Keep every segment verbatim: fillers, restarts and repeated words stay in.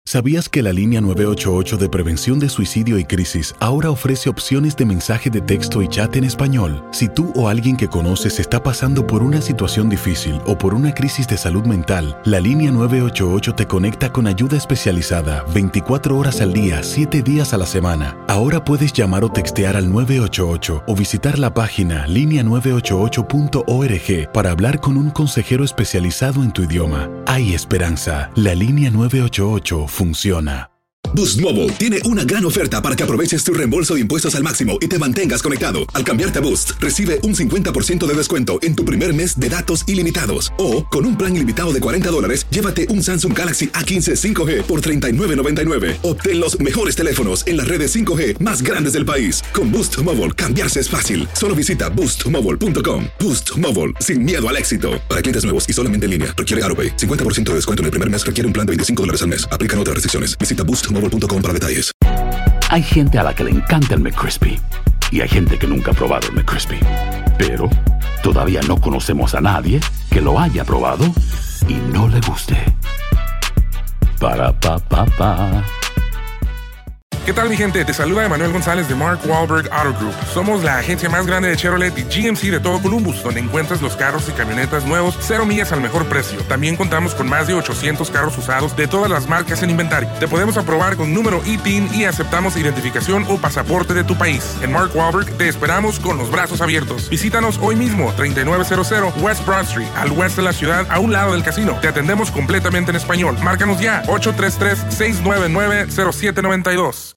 ¿Sabías que la línea nueve ocho ocho de prevención de suicidio y crisis ahora ofrece opciones de mensaje de texto y chat en español? Si tú o alguien que conoces está pasando por una situación difícil o por una crisis de salud mental, la línea nueve ocho ocho te conecta con ayuda especializada veinticuatro horas al día, siete días a la semana. Ahora puedes llamar o textear al nueve ocho ocho o visitar la página línea nueve ocho ocho punto org para hablar con un consejero especializado en tu idioma. Hay esperanza. La línea nueve ocho ocho funciona. Boost Mobile tiene una gran oferta para que aproveches tu reembolso de impuestos al máximo y te mantengas conectado. Al cambiarte a Boost, recibe un cincuenta por ciento de descuento en tu primer mes de datos ilimitados. O, con un plan ilimitado de cuarenta dólares, llévate un Samsung Galaxy A quince cinco G por treinta y nueve noventa y nueve. Obtén los mejores teléfonos en las redes cinco G más grandes del país. Con Boost Mobile, cambiarse es fácil. Solo visita boost mobile punto com. Boost Mobile, sin miedo al éxito. Para clientes nuevos y solamente en línea, requiere AutoPay. cincuenta por ciento de descuento en el primer mes requiere un plan de veinticinco dólares al mes. Aplican otras restricciones. Visita boost mobile punto com para detalles. Hay gente a la que le encanta el McCrispy y hay gente que nunca ha probado el McCrispy. Pero todavía no conocemos a nadie que lo haya probado y no le guste. Para pa pa pa. ¿Qué tal, mi gente? Te saluda Emanuel González de Mark Wahlberg Auto Group. Somos la agencia más grande de Chevrolet y G M C de todo Columbus, donde encuentras los carros y camionetas nuevos, cero millas al mejor precio. También contamos con más de ochocientos carros usados de todas las marcas en inventario. Te podemos aprobar con número I T I N y aceptamos identificación o pasaporte de tu país. En Mark Wahlberg te esperamos con los brazos abiertos. Visítanos hoy mismo, treinta y nueve cero cero West Broad Street, al oeste de la ciudad, a un lado del casino. Te atendemos completamente en español. Márcanos ya, ocho tres tres, seis nueve nueve, cero siete nueve dos.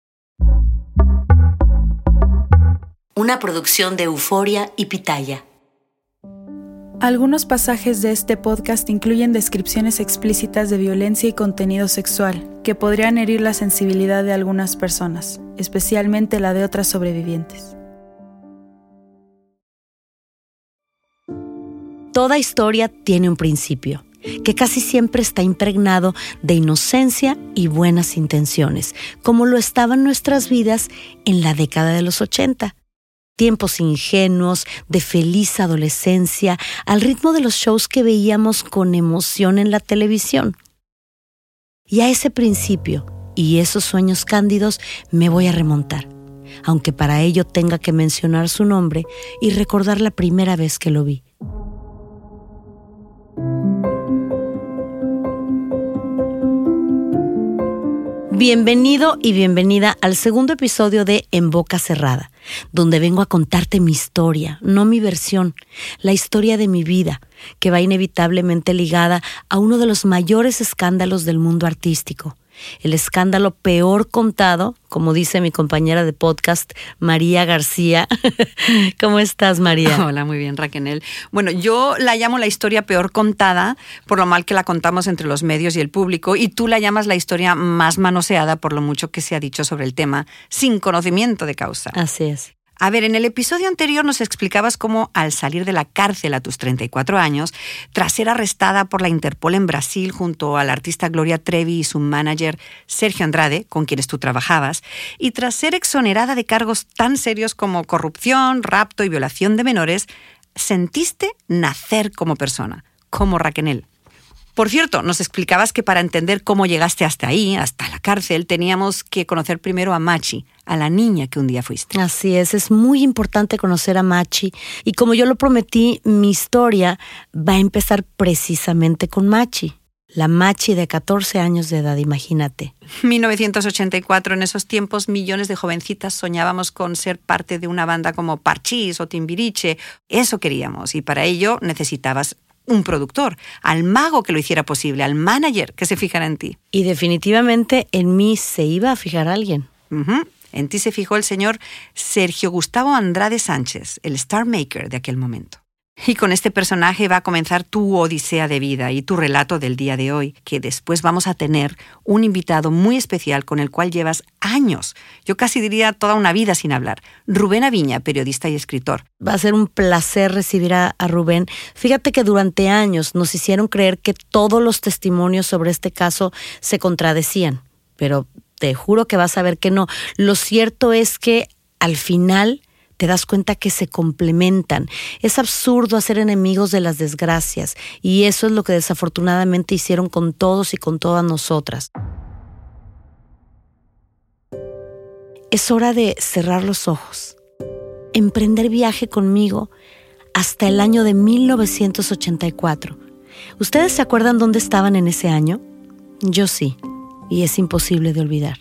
Una producción de Euforia y Pitaya. Algunos pasajes de este podcast incluyen descripciones explícitas de violencia y contenido sexual que podrían herir la sensibilidad de algunas personas, especialmente la de otras sobrevivientes. Toda historia tiene un principio, que casi siempre está impregnado de inocencia y buenas intenciones, como lo estaban nuestras vidas en la década de los ochenta. Tiempos ingenuos, de feliz adolescencia, al ritmo de los shows que veíamos con emoción en la televisión. Y a ese principio y esos sueños cándidos me voy a remontar, aunque para ello tenga que mencionar su nombre y recordar la primera vez que lo vi. Bienvenido y bienvenida al segundo episodio de En Boca Cerrada, donde vengo a contarte mi historia, no mi versión, la historia de mi vida, que va inevitablemente ligada a uno de los mayores escándalos del mundo artístico. El escándalo peor contado, como dice mi compañera de podcast, María García. ¿Cómo estás, María? Hola, muy bien, Raquel. Bueno, yo la llamo la historia peor contada por lo mal que la contamos entre los medios y el público, y tú la llamas la historia más manoseada por lo mucho que se ha dicho sobre el tema, sin conocimiento de causa. Así es. A ver, en el episodio anterior nos explicabas cómo al salir de la cárcel a tus treinta y cuatro años, tras ser arrestada por la Interpol en Brasil junto a la artista Gloria Trevi y su manager Sergio Andrade, con quienes tú trabajabas, y tras ser exonerada de cargos tan serios como corrupción, rapto y violación de menores, sentiste nacer como persona, como Raquel. Por cierto, nos explicabas que para entender cómo llegaste hasta ahí, hasta la cárcel, teníamos que conocer primero a Machi, a la niña que un día fuiste. Así es, es muy importante conocer a Machi. Y como yo lo prometí, mi historia va a empezar precisamente con Machi. La Machi de catorce años de edad, imagínate. mil novecientos ochenta y cuatro, en esos tiempos, millones de jovencitas soñábamos con ser parte de una banda como Parchís o Timbiriche. Eso queríamos, y para ello necesitabas un productor, al mago que lo hiciera posible, al manager que se fijara en ti. Y definitivamente en mí se iba a fijar alguien. Uh-huh. En ti se fijó el señor Sergio Gustavo Andrade Sánchez, el Star Maker de aquel momento. Y con este personaje va a comenzar tu odisea de vida y tu relato del día de hoy, que después vamos a tener un invitado muy especial con el cual llevas años, yo casi diría toda una vida sin hablar, Rubén Aviña, periodista y escritor. Va a ser un placer recibir a, a Rubén. Fíjate que durante años nos hicieron creer que todos los testimonios sobre este caso se contradecían, pero te juro que vas a ver que no. Lo cierto es que al final te das cuenta que se complementan. Es absurdo hacer enemigos de las desgracias, y eso es lo que desafortunadamente hicieron con todos y con todas nosotras. Es hora de cerrar los ojos, emprender viaje conmigo hasta el año de mil novecientos ochenta y cuatro. ¿Ustedes se acuerdan dónde estaban en ese año? Yo sí, y es imposible de olvidar.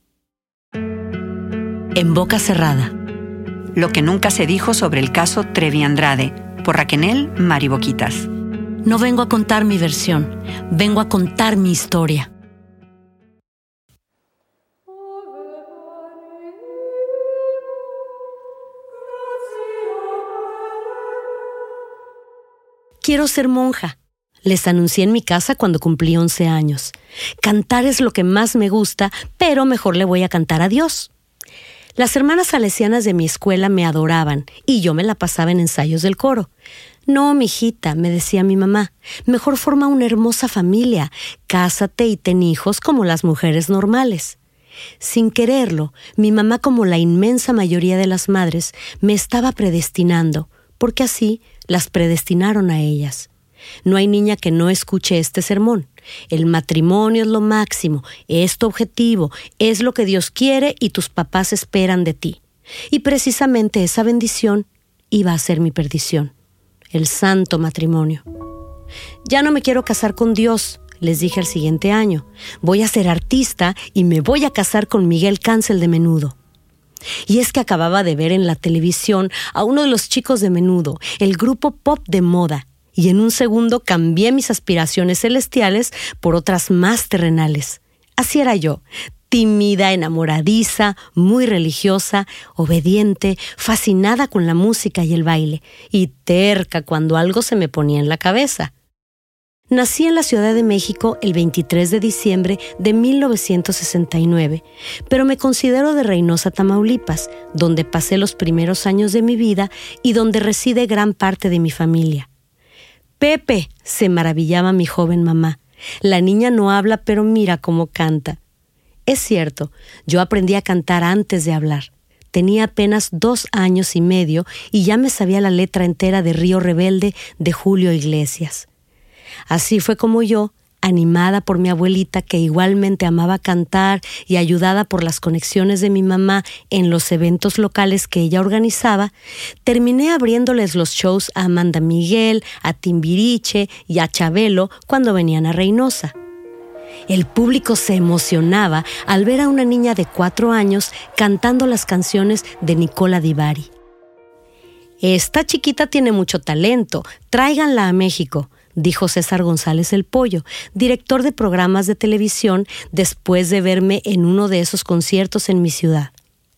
En boca cerrada. Lo que nunca se dijo sobre el caso Trevi Andrade, por Raquel Mariboquitas. No vengo a contar mi versión, vengo a contar mi historia. Quiero ser monja. Les anuncié en mi casa cuando cumplí once años. Cantar es lo que más me gusta, pero mejor le voy a cantar a Dios. Las hermanas salesianas de mi escuela me adoraban y yo me la pasaba en ensayos del coro. No, mijita, me decía mi mamá, mejor forma una hermosa familia, cásate y ten hijos como las mujeres normales. Sin quererlo, mi mamá, como la inmensa mayoría de las madres, me estaba predestinando, porque así las predestinaron a ellas. No hay niña que no escuche este sermón. El matrimonio es lo máximo, es tu objetivo, es lo que Dios quiere y tus papás esperan de ti. Y precisamente esa bendición iba a ser mi perdición, el santo matrimonio. Ya no me quiero casar con Dios, les dije el siguiente año. Voy a ser artista y me voy a casar con Miguel Cancel de Menudo. Y es que acababa de ver en la televisión a uno de los chicos de Menudo, el grupo pop de moda, y en un segundo cambié mis aspiraciones celestiales por otras más terrenales. Así era yo, tímida, enamoradiza, muy religiosa, obediente, fascinada con la música y el baile, y terca cuando algo se me ponía en la cabeza. Nací en la Ciudad de México el veintitrés de diciembre de mil novecientos sesenta y nueve, pero me considero de Reynosa, Tamaulipas, donde pasé los primeros años de mi vida y donde reside gran parte de mi familia. Pepe, se maravillaba mi joven mamá. La niña no habla, pero mira cómo canta. Es cierto, yo aprendí a cantar antes de hablar. Tenía apenas dos años y medio y ya me sabía la letra entera de Río Rebelde de Julio Iglesias. Así fue como yo, animada por mi abuelita que igualmente amaba cantar y ayudada por las conexiones de mi mamá en los eventos locales que ella organizaba, terminé abriéndoles los shows a Amanda Miguel, a Timbiriche y a Chabelo cuando venían a Reynosa. El público se emocionaba al ver a una niña de cuatro años cantando las canciones de Nicola Di Bari. Esta chiquita tiene mucho talento, tráiganla a México, dijo César González el Pollo, director de programas de televisión, después de verme en uno de esos conciertos en mi ciudad.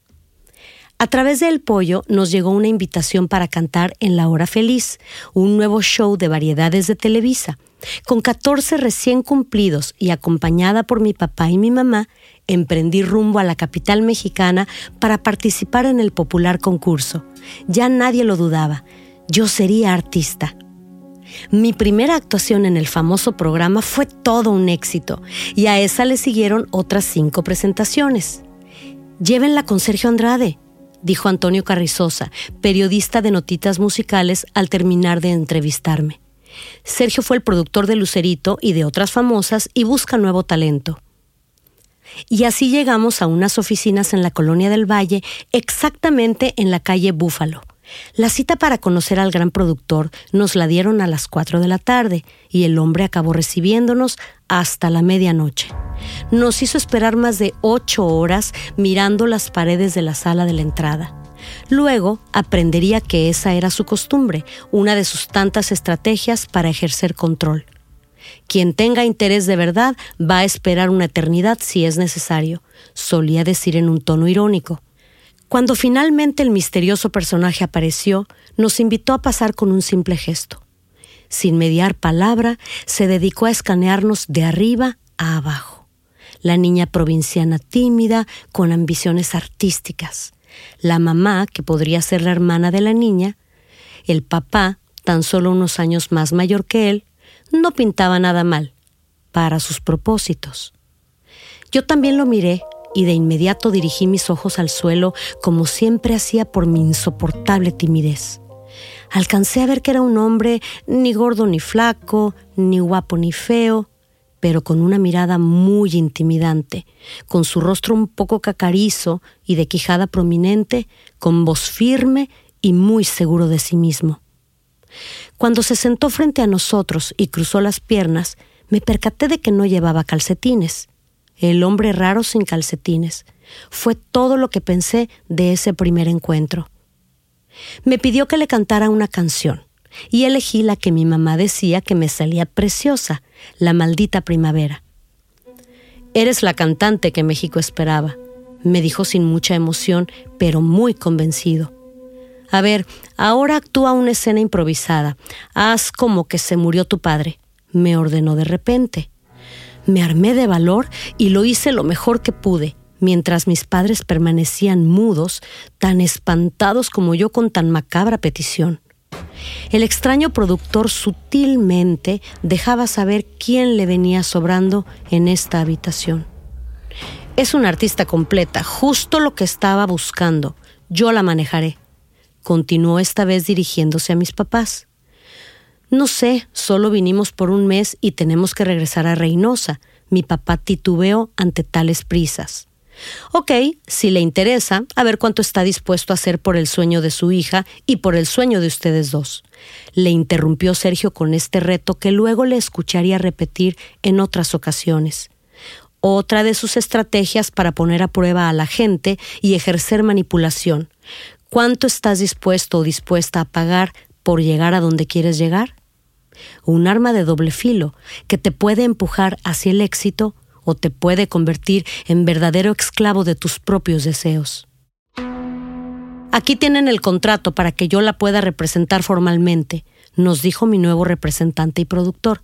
A través de El Pollo nos llegó una invitación para cantar en La Hora Feliz, un nuevo show de variedades de Televisa. Con catorce recién cumplidos y acompañada por mi papá y mi mamá, emprendí rumbo a la capital mexicana para participar en el popular concurso. Ya nadie lo dudaba, yo sería artista. Mi primera actuación en el famoso programa fue todo un éxito y a esa le siguieron otras cinco presentaciones. Llévenla con Sergio Andrade, dijo Antonio Carrizosa, periodista de Notitas Musicales, al terminar de entrevistarme. Sergio fue el productor de Lucerito y de otras famosas y busca nuevo talento. Y así llegamos a unas oficinas en la Colonia del Valle, exactamente en la calle Búfalo. La cita para conocer al gran productor nos la dieron a las cuatro de la tarde y el hombre acabó recibiéndonos hasta la medianoche. Nos hizo esperar más de ocho horas mirando las paredes de la sala de la entrada. Luego aprendería que esa era su costumbre, una de sus tantas estrategias para ejercer control. Quien tenga interés de verdad va a esperar una eternidad si es necesario, solía decir en un tono irónico. Cuando finalmente el misterioso personaje apareció, nos invitó a pasar con un simple gesto. Sin mediar palabra, se dedicó a escanearnos de arriba a abajo. La niña provinciana tímida, con ambiciones artísticas. La mamá, que podría ser la hermana de la niña. El papá, tan solo unos años más mayor que él, no pintaba nada mal, para sus propósitos. Yo también lo miré, y de inmediato dirigí mis ojos al suelo como siempre hacía por mi insoportable timidez. Alcancé a ver que era un hombre ni gordo ni flaco, ni guapo ni feo, pero con una mirada muy intimidante, con su rostro un poco cacarizo y de quijada prominente, con voz firme y muy seguro de sí mismo. Cuando se sentó frente a nosotros y cruzó las piernas, me percaté de que no llevaba calcetines. El hombre raro sin calcetines. Fue todo lo que pensé de ese primer encuentro. Me pidió que le cantara una canción, y elegí la que mi mamá decía que me salía preciosa, La Maldita Primavera. «Eres la cantante que México esperaba», me dijo sin mucha emoción, pero muy convencido. «A ver, ahora actúa una escena improvisada. Haz como que se murió tu padre», me ordenó de repente. Me armé de valor y lo hice lo mejor que pude, mientras mis padres permanecían mudos, tan espantados como yo con tan macabra petición. El extraño productor sutilmente dejaba saber quién le venía sobrando en esta habitación. «Es una artista completa, justo lo que estaba buscando. Yo la manejaré», continuó esta vez dirigiéndose a mis papás. «No sé, solo vinimos por un mes y tenemos que regresar a Reynosa», mi papá titubeó ante tales prisas. «Ok, si le interesa, a ver cuánto está dispuesto a hacer por el sueño de su hija y por el sueño de ustedes dos», le interrumpió Sergio con este reto que luego le escucharía repetir en otras ocasiones. Otra de sus estrategias para poner a prueba a la gente y ejercer manipulación. ¿Cuánto estás dispuesto o dispuesta a pagar por llegar a donde quieres llegar? Un arma de doble filo que te puede empujar hacia el éxito o te puede convertir en verdadero esclavo de tus propios deseos. «Aquí tienen el contrato para que yo la pueda representar formalmente», nos dijo mi nuevo representante y productor.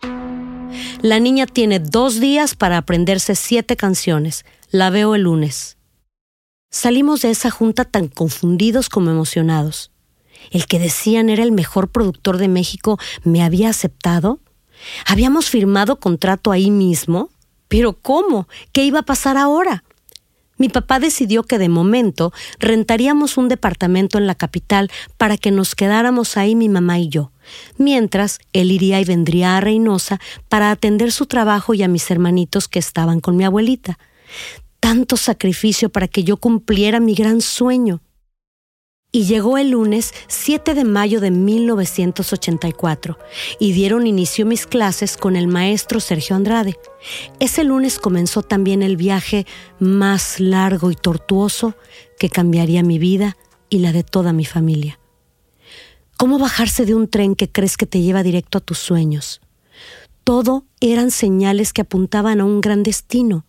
«La niña tiene dos días para aprenderse siete canciones. La veo el lunes». Salimos de esa junta tan confundidos como emocionados. ¿El que decían era el mejor productor de México me había aceptado? ¿Habíamos firmado contrato ahí mismo? ¿Pero cómo? ¿Qué iba a pasar ahora? Mi papá decidió que de momento rentaríamos un departamento en la capital para que nos quedáramos ahí mi mamá y yo, mientras él iría y vendría a Reynosa para atender su trabajo y a mis hermanitos que estaban con mi abuelita. Tanto sacrificio para que yo cumpliera mi gran sueño. Y llegó el lunes siete de mayo de mil novecientos ochenta y cuatro y dieron inicio mis clases con el maestro Sergio Andrade. Ese lunes comenzó también el viaje más largo y tortuoso que cambiaría mi vida y la de toda mi familia. ¿Cómo bajarse de un tren que crees que te lleva directo a tus sueños? Todo eran señales que apuntaban a un gran destino.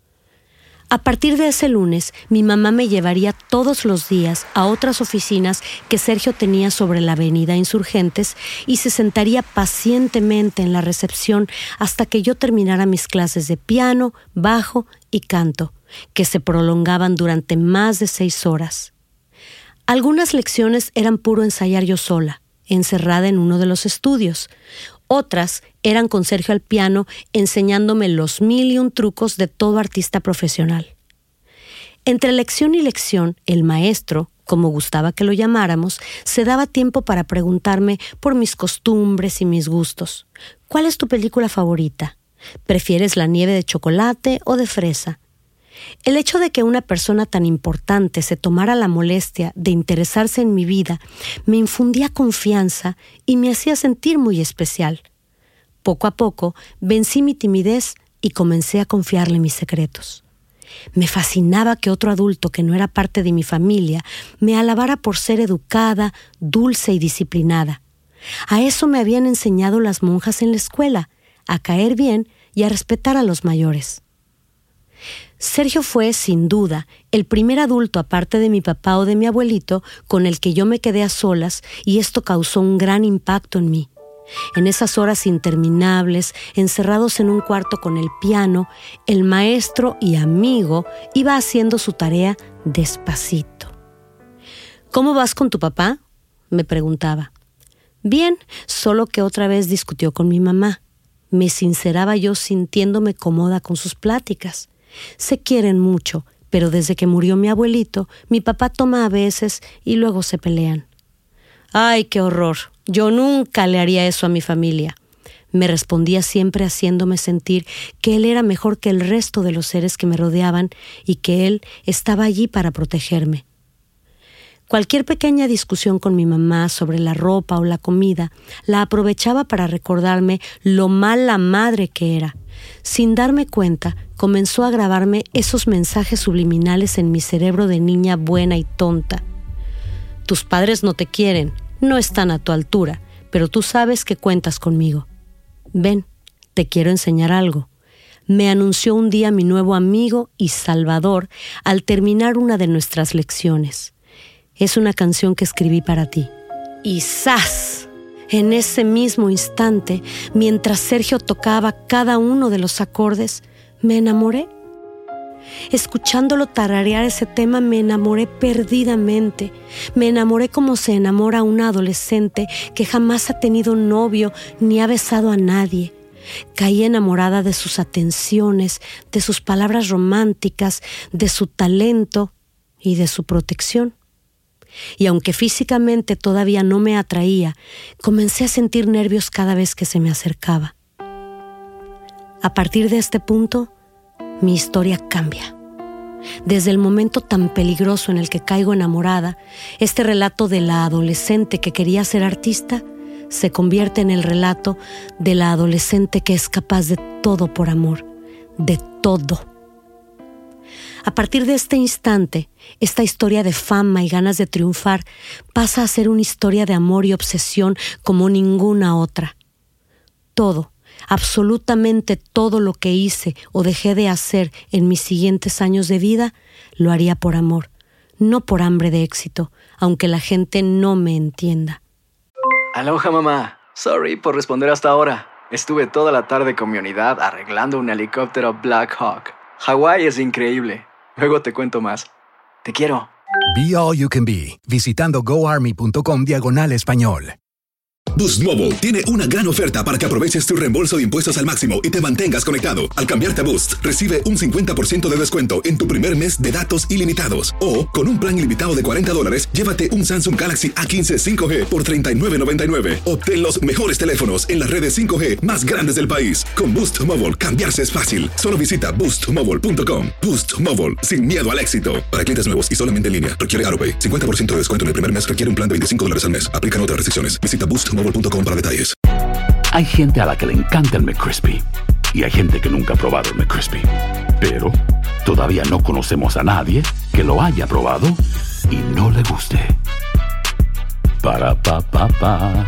A partir de ese lunes, mi mamá me llevaría todos los días a otras oficinas que Sergio tenía sobre la avenida Insurgentes y se sentaría pacientemente en la recepción hasta que yo terminara mis clases de piano, bajo y canto, que se prolongaban durante más de seis horas. Algunas lecciones eran puro ensayar yo sola, encerrada en uno de los estudios. Otras eran con Sergio al piano, enseñándome los mil y un trucos de todo artista profesional. Entre lección y lección, el maestro, como gustaba que lo llamáramos, se daba tiempo para preguntarme por mis costumbres y mis gustos. ¿Cuál es tu película favorita? ¿Prefieres la nieve de chocolate o de fresa? El hecho de que una persona tan importante se tomara la molestia de interesarse en mi vida me infundía confianza y me hacía sentir muy especial. Poco a poco vencí mi timidez y comencé a confiarle mis secretos. Me fascinaba que otro adulto que no era parte de mi familia me alabara por ser educada, dulce y disciplinada. A eso me habían enseñado las monjas en la escuela, a caer bien y a respetar a los mayores. Sergio fue, sin duda, el primer adulto aparte de mi papá o de mi abuelito con el que yo me quedé a solas y esto causó un gran impacto en mí. En esas horas interminables, encerrados en un cuarto con el piano, el maestro y amigo iba haciendo su tarea despacito. «¿Cómo vas con tu papá?», me preguntaba. «Bien, solo que otra vez discutió con mi mamá», me sinceraba yo sintiéndome cómoda con sus pláticas. Se quieren mucho, pero desde que murió mi abuelito, mi papá toma a veces y luego se pelean. «Ay, qué horror. Yo nunca le haría eso a mi familia. Me respondía siempre haciéndome sentir que él era mejor que el resto de los seres que me rodeaban y que él estaba allí para protegerme. Cualquier pequeña discusión con mi mamá sobre la ropa o la comida la aprovechaba para recordarme lo mala madre que era. Sin darme cuenta, comenzó a grabarme esos mensajes subliminales en mi cerebro de niña buena y tonta. Tus padres no te quieren, no están a tu altura, pero tú sabes que cuentas conmigo. Ven, te quiero enseñar algo. Me anunció un día mi nuevo amigo y salvador al terminar una de nuestras lecciones. Es una canción que escribí para ti. Y ¡zas! En ese mismo instante, mientras Sergio tocaba cada uno de los acordes, me enamoré. Escuchándolo tararear ese tema, me enamoré perdidamente. Me enamoré como se enamora una adolescente que jamás ha tenido novio ni ha besado a nadie. Caí enamorada de sus atenciones, de sus palabras románticas, de su talento y de su protección. Y aunque físicamente todavía no me atraía, comencé a sentir nervios cada vez que se me acercaba. A partir de este punto, mi historia cambia. Desde el momento tan peligroso en el que caigo enamorada, este relato de la adolescente que quería ser artista se convierte en el relato de la adolescente que es capaz de todo por amor, de todo. A partir de este instante, esta historia de fama y ganas de triunfar pasa a ser una historia de amor y obsesión como ninguna otra. Todo, absolutamente todo lo que hice o dejé de hacer en mis siguientes años de vida, lo haría por amor, no por hambre de éxito, aunque la gente no me entienda. Aloha, mamá. Sorry por responder hasta ahora. Estuve toda la tarde con mi unidad arreglando un helicóptero Black Hawk. Hawái es increíble. Luego te cuento más. Te quiero. Be All You Can Be, visitando goarmy.com diagonal español. Boost Mobile tiene una gran oferta para que aproveches tu reembolso de impuestos al máximo y te mantengas conectado. Al cambiarte a Boost, recibe un cincuenta por ciento de descuento en tu primer mes de datos ilimitados. O, con un plan ilimitado de cuarenta dólares, llévate un Samsung Galaxy A quince cinco G por treinta y nueve noventa y nueve. Obtén los mejores teléfonos en las redes cinco G más grandes del país. Con Boost Mobile, cambiarse es fácil. Solo visita boost mobile punto com. Boost Mobile, sin miedo al éxito. Para clientes nuevos y solamente en línea, requiere AutoPay. cincuenta por ciento de descuento en el primer mes requiere un plan de veinticinco dólares al mes. Aplican otras restricciones. Visita boost mobile punto com para detalles. Hay gente a la que le encanta el McCrispy y hay gente que nunca ha probado el McCrispy. Pero todavía no conocemos a nadie que lo haya probado y no le guste. Para pa pa pa.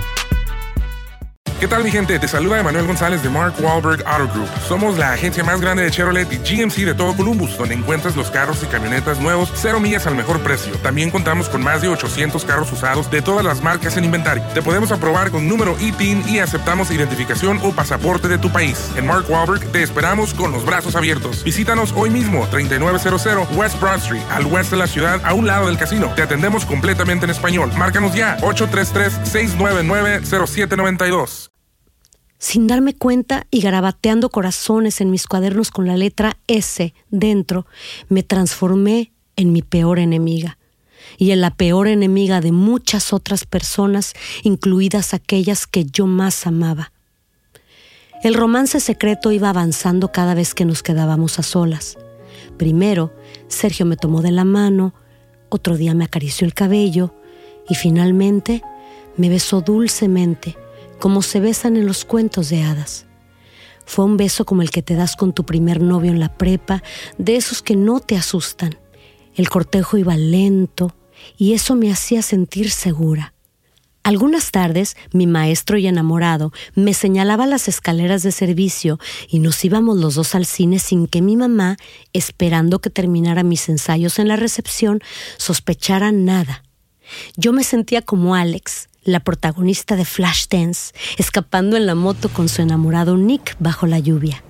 ¿Qué tal, mi gente? Te saluda Emanuel González de Mark Wahlberg Auto Group. Somos la agencia más grande de Chevrolet y G M C de todo Columbus, donde encuentras los carros y camionetas nuevos, cero millas al mejor precio. También contamos con más de ochocientos carros usados de todas las marcas en inventario. Te podemos aprobar con número I T I N y aceptamos identificación o pasaporte de tu país. En Mark Wahlberg te esperamos con los brazos abiertos. Visítanos hoy mismo, treinta y nueve cero cero West Broad Street, al oeste de la ciudad, a un lado del casino. Te atendemos completamente en español. Márcanos ya, ocho tres tres, seis nueve nueve, cero siete nueve dos. Sin darme cuenta y garabateando corazones en mis cuadernos con la letra S dentro, me transformé en mi peor enemiga y en la peor enemiga de muchas otras personas, incluidas aquellas que yo más amaba. El romance secreto iba avanzando cada vez que nos quedábamos a solas. Primero, Sergio me tomó de la mano, otro día me acarició el cabello y finalmente me besó dulcemente, como se besan en los cuentos de hadas. Fue un beso como el que te das con tu primer novio en la prepa, de esos que no te asustan. El cortejo iba lento y eso me hacía sentir segura. Algunas tardes, mi maestro y enamorado me señalaba las escaleras de servicio y nos íbamos los dos al cine sin que mi mamá, esperando que terminara mis ensayos en la recepción, sospechara nada. Yo me sentía como Alex, la protagonista de Flashdance, escapando en la moto con su enamorado Nick bajo la lluvia.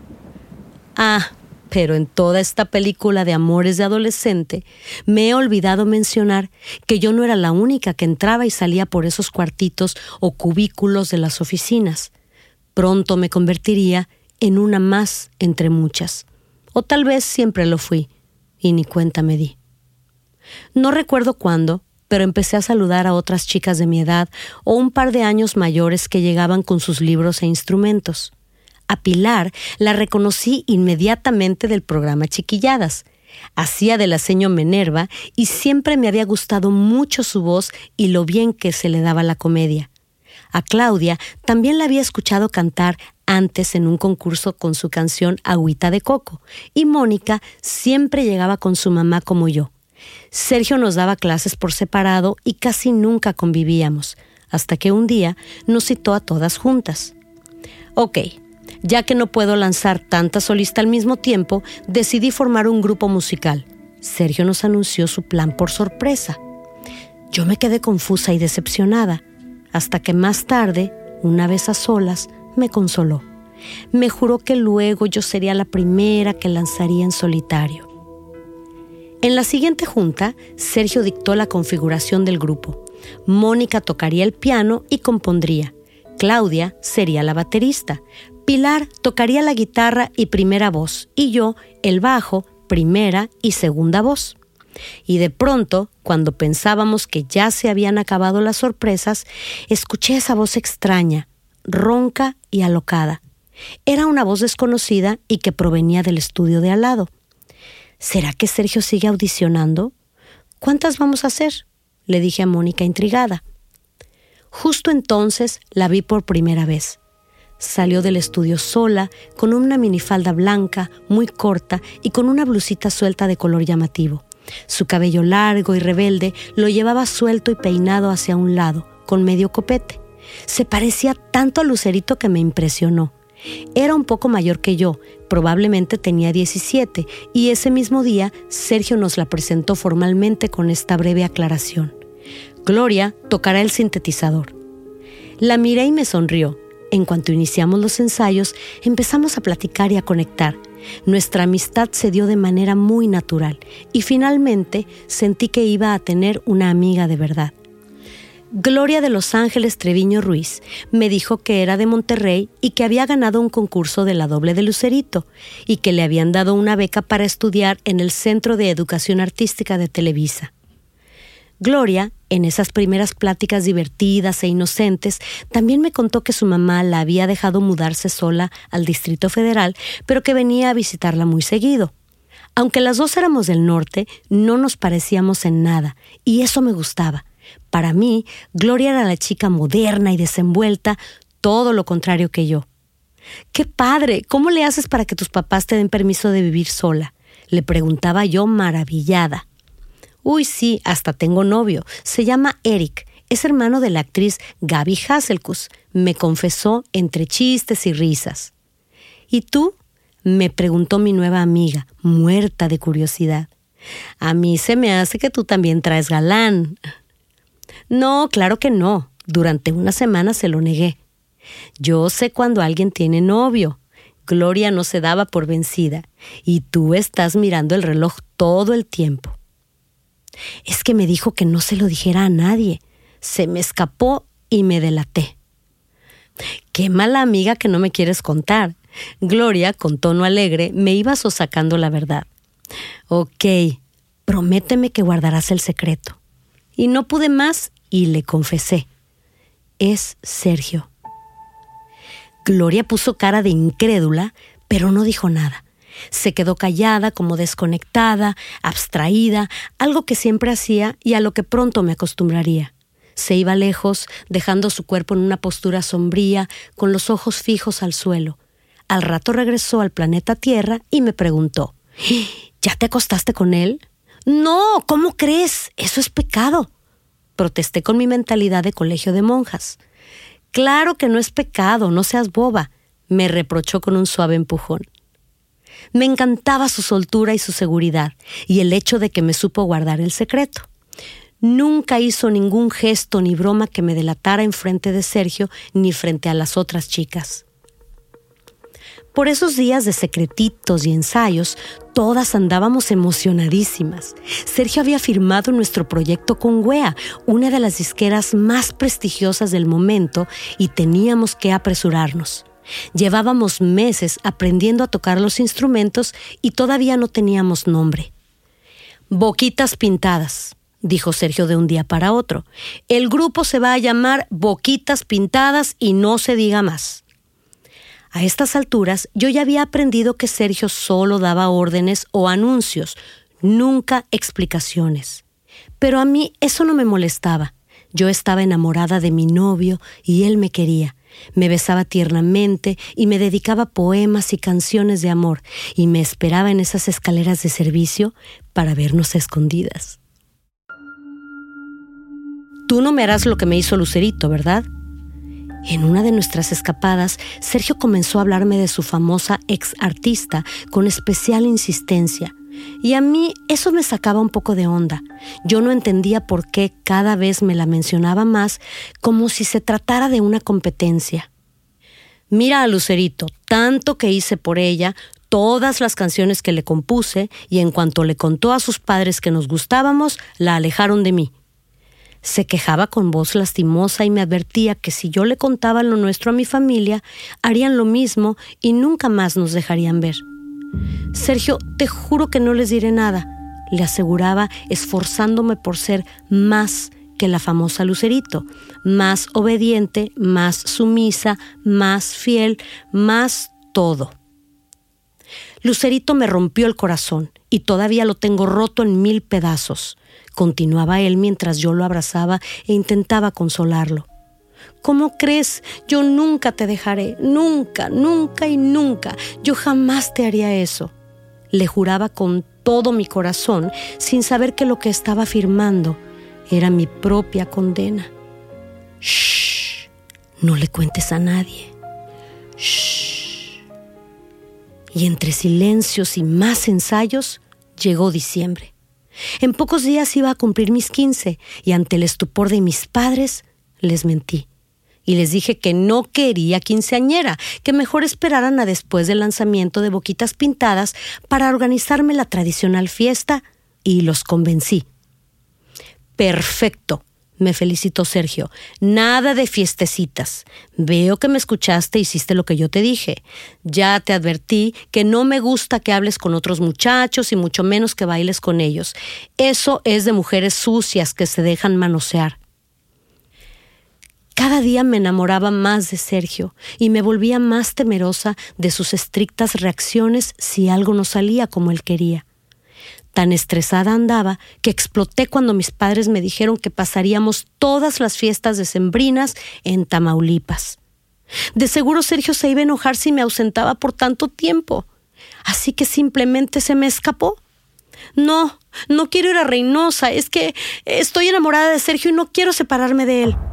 Ah, pero en toda esta película de amores de adolescente, me he olvidado mencionar que yo no era la única que entraba y salía por esos cuartitos o cubículos de las oficinas. Pronto me convertiría en una más entre muchas. O tal vez siempre lo fui, y ni cuenta me di. No recuerdo cuándo, pero empecé a saludar a otras chicas de mi edad o un par de años mayores que llegaban con sus libros e instrumentos. A Pilar la reconocí inmediatamente del programa Chiquilladas. Hacía de la seño Minerva y siempre me había gustado mucho su voz y lo bien que se le daba la comedia. A Claudia también la había escuchado cantar antes en un concurso con su canción Agüita de Coco, y Mónica siempre llegaba con su mamá como yo. Sergio nos daba clases por separado y casi nunca convivíamos, hasta que un día nos citó a todas juntas. Ok, ya que no puedo lanzar tanta solista al mismo tiempo, decidí formar un grupo musical. Sergio nos anunció su plan por sorpresa. Yo me quedé confusa y decepcionada, hasta que más tarde, una vez a solas, me consoló. Me juró que luego yo sería la primera que lanzaría en solitario. En la siguiente junta, Sergio dictó la configuración del grupo. Mónica tocaría el piano y compondría. Claudia sería la baterista. Pilar tocaría la guitarra y primera voz, y yo el bajo, primera y segunda voz. Y de pronto, cuando pensábamos que ya se habían acabado las sorpresas, escuché esa voz extraña, ronca y alocada. Era una voz desconocida y que provenía del estudio de al lado. ¿Será que Sergio sigue audicionando? ¿Cuántas vamos a hacer?, le dije a Mónica intrigada. Justo entonces la vi por primera vez. Salió del estudio sola, con una minifalda blanca, muy corta y con una blusita suelta de color llamativo. Su cabello largo y rebelde lo llevaba suelto y peinado hacia un lado, con medio copete. Se parecía tanto a Lucerito que me impresionó. Era un poco mayor que yo, probablemente tenía diecisiete, y ese mismo día Sergio nos la presentó formalmente con esta breve aclaración. Gloria tocará el sintetizador. La miré y me sonrió. En cuanto iniciamos los ensayos, empezamos a platicar y a conectar. Nuestra amistad se dio de manera muy natural y finalmente sentí que iba a tener una amiga de verdad. Gloria de Los Ángeles Treviño Ruiz me dijo que era de Monterrey y que había ganado un concurso de la doble de Lucerito y que le habían dado una beca para estudiar en el Centro de Educación Artística de Televisa. Gloria, en esas primeras pláticas divertidas e inocentes, también me contó que su mamá la había dejado mudarse sola al Distrito Federal, pero que venía a visitarla muy seguido. Aunque las dos éramos del norte, no nos parecíamos en nada, y eso me gustaba. Para mí, Gloria era la chica moderna y desenvuelta, todo lo contrario que yo. ¡Qué padre! ¿Cómo le haces para que tus papás te den permiso de vivir sola?, le preguntaba yo maravillada. Uy, sí, hasta tengo novio. Se llama Eric. Es hermano de la actriz Gaby Hasselkus, me confesó entre chistes y risas. ¿Y tú?, me preguntó mi nueva amiga, muerta de curiosidad. A mí se me hace que tú también traes galán. No, claro que no. Durante una semana se lo negué. Yo sé cuando alguien tiene novio. Gloria no se daba por vencida. Y tú estás mirando el reloj todo el tiempo. Es que me dijo que no se lo dijera a nadie. Se me escapó y me delaté. Qué mala amiga que no me quieres contar. Gloria, con tono alegre, me iba sosacando la verdad. Ok, prométeme que guardarás el secreto. Y no pude más y le confesé. Es Sergio. Gloria puso cara de incrédula, pero no dijo nada. Se quedó callada, como desconectada, abstraída, algo que siempre hacía y a lo que pronto me acostumbraría. Se iba lejos, dejando su cuerpo en una postura sombría, con los ojos fijos al suelo. Al rato regresó al planeta Tierra y me preguntó, ¿ya te acostaste con él? No, ¿cómo crees? Eso es pecado. Protesté con mi mentalidad de colegio de monjas. Claro que no es pecado, no seas boba, me reprochó con un suave empujón. Me encantaba su soltura y su seguridad, y el hecho de que me supo guardar el secreto. Nunca hizo ningún gesto ni broma que me delatara en frente de Sergio ni frente a las otras chicas. Por esos días de secretitos y ensayos, todas andábamos emocionadísimas. Sergio había firmado nuestro proyecto con W E A, una de las disqueras más prestigiosas del momento, y teníamos que apresurarnos. Llevábamos meses aprendiendo a tocar los instrumentos y todavía no teníamos nombre. Boquitas Pintadas, dijo Sergio de un día para otro. El grupo se va a llamar Boquitas Pintadas y no se diga más. A estas alturas, yo ya había aprendido que Sergio solo daba órdenes o anuncios, nunca explicaciones. Pero a mí eso no me molestaba. Yo estaba enamorada de mi novio y él me quería. Me besaba tiernamente y me dedicaba poemas y canciones de amor y me esperaba en esas escaleras de servicio para vernos a escondidas. Tú no me harás lo que me hizo Lucerito, ¿verdad? En una de nuestras escapadas, Sergio comenzó a hablarme de su famosa ex artista con especial insistencia. Y a mí eso me sacaba un poco de onda. Yo no entendía por qué cada vez me la mencionaba más, como si se tratara de una competencia. Mira a Lucerito, tanto que hice por ella, todas las canciones que le compuse, y en cuanto le contó a sus padres que nos gustábamos, la alejaron de mí. Se quejaba con voz lastimosa y me advertía que si yo le contaba lo nuestro a mi familia, harían lo mismo y nunca más nos dejarían ver. Sergio, te juro que no les diré nada, le aseguraba, esforzándome por ser más que la famosa Lucerito, más obediente, más sumisa, más fiel, más todo. Lucerito me rompió el corazón y todavía lo tengo roto en mil pedazos, continuaba él mientras yo lo abrazaba e intentaba consolarlo. ¿Cómo crees? Yo nunca te dejaré, nunca, nunca y nunca. Yo jamás te haría eso. Le juraba con todo mi corazón, sin saber que lo que estaba afirmando era mi propia condena. Shh, no le cuentes a nadie. Shh. Y entre silencios y más ensayos, llegó diciembre. En pocos días iba a cumplir mis quince y ante el estupor de mis padres, les mentí. Y les dije que no quería quinceañera, que mejor esperaran a después del lanzamiento de Boquitas Pintadas para organizarme la tradicional fiesta, y los convencí. Perfecto, me felicitó Sergio. Nada de fiestecitas. Veo que me escuchaste e hiciste lo que yo te dije. Ya te advertí que no me gusta que hables con otros muchachos y mucho menos que bailes con ellos. Eso es de mujeres sucias que se dejan manosear. Cada día me enamoraba más de Sergio y me volvía más temerosa de sus estrictas reacciones si algo no salía como él quería. Tan estresada andaba que exploté cuando mis padres me dijeron que pasaríamos todas las fiestas decembrinas en Tamaulipas. De seguro Sergio se iba a enojar si me ausentaba por tanto tiempo, así que simplemente se me escapó. No, no quiero ir a Reynosa, es que estoy enamorada de Sergio y no quiero separarme de él.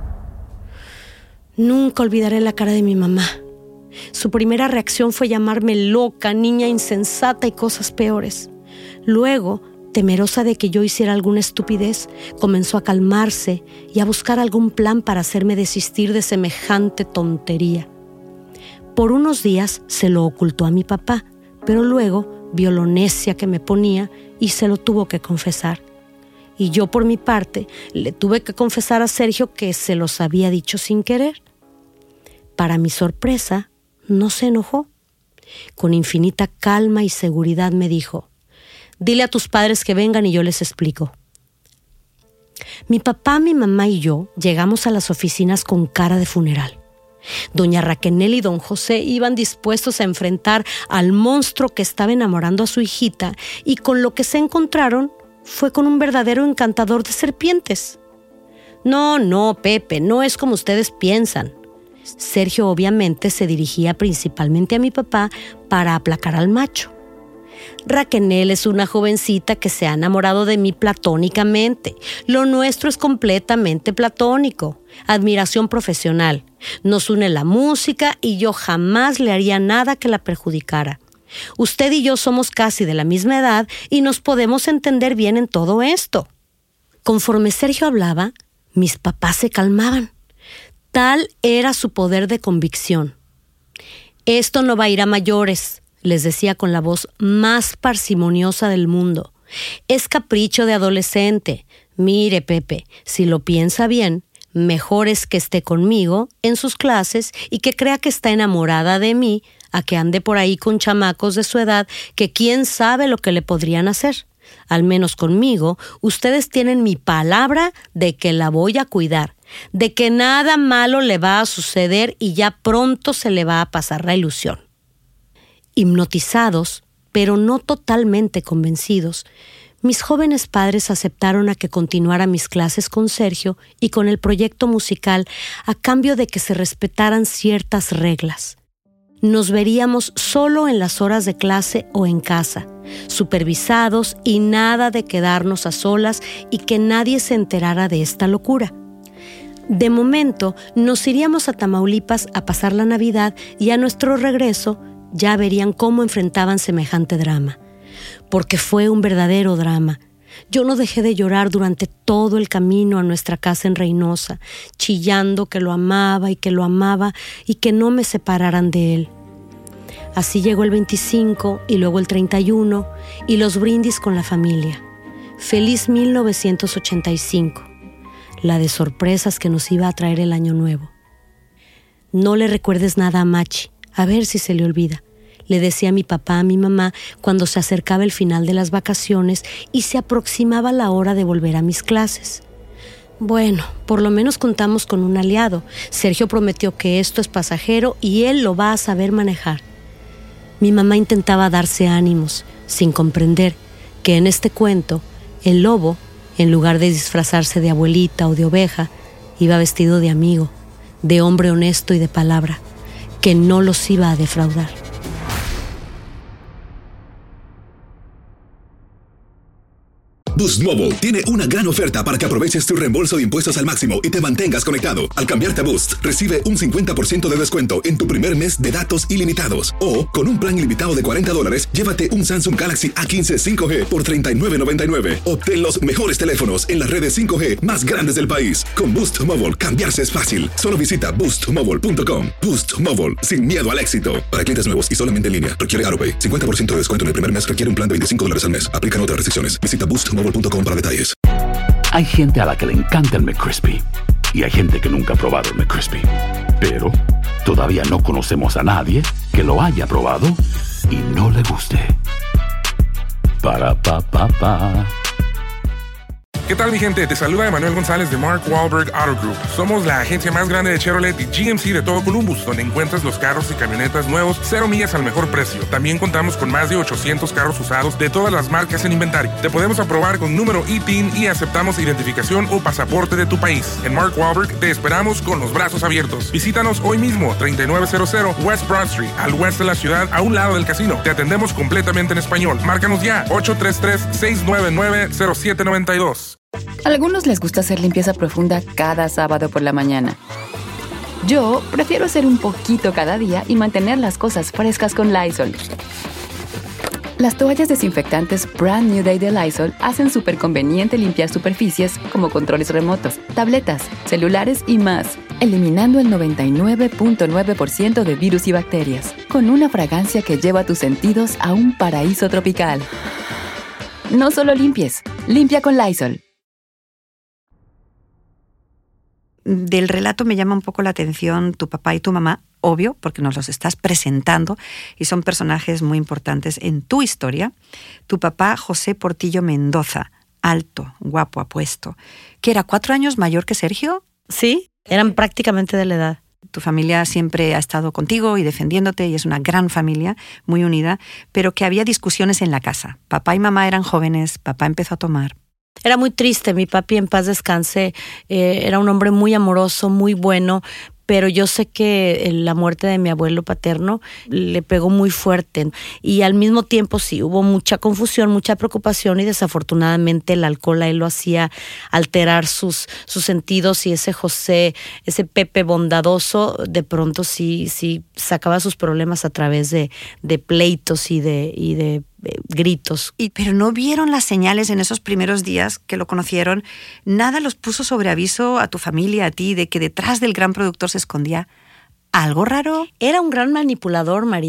Nunca olvidaré la cara de mi mamá. Su primera reacción fue llamarme loca, niña insensata y cosas peores. Luego, temerosa de que yo hiciera alguna estupidez, comenzó a calmarse y a buscar algún plan para hacerme desistir de semejante tontería. Por unos días se lo ocultó a mi papá, pero luego vio lo necia que me ponía y se lo tuvo que confesar. Y yo, por mi parte, le tuve que confesar a Sergio que se los había dicho sin querer. Para mi sorpresa, no se enojó. Con infinita calma y seguridad me dijo: dile a tus padres que vengan y yo les explico. Mi papá, mi mamá y yo llegamos a las oficinas con cara de funeral. Doña Raquenel y don José iban dispuestos a enfrentar al monstruo que estaba enamorando a su hijita, y con lo que se encontraron fue con un verdadero encantador de serpientes. No, no, Pepe, no es como ustedes piensan. Sergio obviamente se dirigía principalmente a mi papá para aplacar al macho. Raquenel es una jovencita que se ha enamorado de mí platónicamente. Lo nuestro es completamente platónico. Admiración profesional. Nos une la música y yo jamás le haría nada que la perjudicara. Usted y yo somos casi de la misma edad y nos podemos entender bien en todo esto. Conforme Sergio hablaba, mis papás se calmaban. Tal era su poder de convicción. Esto no va a ir a mayores, les decía con la voz más parsimoniosa del mundo. Es capricho de adolescente. Mire, Pepe, si lo piensa bien, mejor es que esté conmigo en sus clases y que crea que está enamorada de mí a que ande por ahí con chamacos de su edad que quién sabe lo que le podrían hacer. Al menos conmigo, ustedes tienen mi palabra de que la voy a cuidar, de que nada malo le va a suceder y ya pronto se le va a pasar la ilusión. Hipnotizados, pero no totalmente convencidos, mis jóvenes padres aceptaron a que continuara mis clases con Sergio y con el proyecto musical a cambio de que se respetaran ciertas reglas. Nos veríamos solo en las horas de clase o en casa, supervisados y nada de quedarnos a solas y que nadie se enterara de esta locura. De momento, nos iríamos a Tamaulipas a pasar la Navidad y a nuestro regreso ya verían cómo enfrentaban semejante drama. Porque fue un verdadero drama. Yo no dejé de llorar durante todo el camino a nuestra casa en Reynosa, chillando que lo amaba y que lo amaba y que no me separaran de él. Así llegó el veinticinco y luego el treinta y uno y los brindis con la familia. Feliz mil novecientos ochenta y cinco, la de sorpresas que nos iba a traer el año nuevo. No le recuerdes nada a Machi, a ver si se le olvida. Le decía a mi papá, a mi mamá, cuando se acercaba el final de las vacaciones y se aproximaba la hora de volver a mis clases. Bueno, por lo menos contamos con un aliado. Sergio prometió que esto es pasajero y él lo va a saber manejar. Mi mamá intentaba darse ánimos, sin comprender que en este cuento, el lobo, en lugar de disfrazarse de abuelita o de oveja, iba vestido de amigo, de hombre honesto y de palabra, que no los iba a defraudar. Boost Mobile tiene una gran oferta para que aproveches tu reembolso de impuestos al máximo y te mantengas conectado. Al cambiarte a Boost, recibe un cincuenta por ciento de descuento en tu primer mes de datos ilimitados. O, con un plan ilimitado de cuarenta dólares, llévate un Samsung Galaxy A quince cinco G por treinta y nueve noventa y nueve. Obtén los mejores teléfonos en las redes cinco G más grandes del país. Con Boost Mobile, cambiarse es fácil. Solo visita boost mobile punto com. Boost Mobile, sin miedo al éxito. Para clientes nuevos y solamente en línea, requiere AutoPay. cincuenta por ciento de descuento en el primer mes requiere un plan de veinticinco dólares al mes. Aplican otras restricciones. Visita boost mobile punto com para detalles. Hay gente a la que le encanta el McCrispy y hay gente que nunca ha probado el McCrispy. Pero todavía no conocemos a nadie que lo haya probado y no le guste. Para pa pa pa. ¿Qué tal, mi gente? Te saluda Emanuel González de Mark Wahlberg Auto Group. Somos la agencia más grande de Chevrolet y G M C de todo Columbus, donde encuentras los carros y camionetas nuevos, cero millas al mejor precio. También contamos con más de ochocientos carros usados de todas las marcas en inventario. Te podemos aprobar con número I T I N y aceptamos identificación o pasaporte de tu país. En Mark Wahlberg te esperamos con los brazos abiertos. Visítanos hoy mismo, treinta y nueve cero cero West Broad Street, al oeste de la ciudad, a un lado del casino. Te atendemos completamente en español. Márcanos ya, ocho tres tres, seis nueve nueve, cero siete nueve dos. A algunos les gusta hacer limpieza profunda cada sábado por la mañana. Yo prefiero hacer un poquito cada día y mantener las cosas frescas con Lysol. Las toallas desinfectantes Brand New Day de Lysol hacen súper conveniente limpiar superficies como controles remotos, tabletas, celulares y más, eliminando el noventa y nueve punto nueve por ciento de virus y bacterias, con una fragancia que lleva tus sentidos a un paraíso tropical. No solo limpies, limpia con Lysol. Del relato me llama un poco la atención tu papá y tu mamá, obvio, porque nos los estás presentando y son personajes muy importantes en tu historia. Tu papá, José Portillo Mendoza, alto, guapo, apuesto, que era cuatro años mayor que Sergio. Sí, eran prácticamente de la edad. Tu familia siempre ha estado contigo y defendiéndote y es una gran familia, muy unida, pero que había discusiones en la casa. Papá y mamá eran jóvenes, papá empezó a tomar. Era muy triste, mi papi, en paz descanse, eh, era un hombre muy amoroso, muy bueno, pero yo sé que la muerte de mi abuelo paterno le pegó muy fuerte y al mismo tiempo sí, hubo mucha confusión, mucha preocupación y desafortunadamente el alcohol a él lo hacía alterar sus, sus sentidos y ese José, ese Pepe bondadoso, de pronto sí, sí sacaba sus problemas a través de, de pleitos y de, y de eh, gritos. Y, pero no vieron las señales en esos primeros días que lo conocieron, nada los puso sobre aviso a tu familia, a ti, de que detrás del gran productor se escondía algo raro. Era un gran manipulador, María.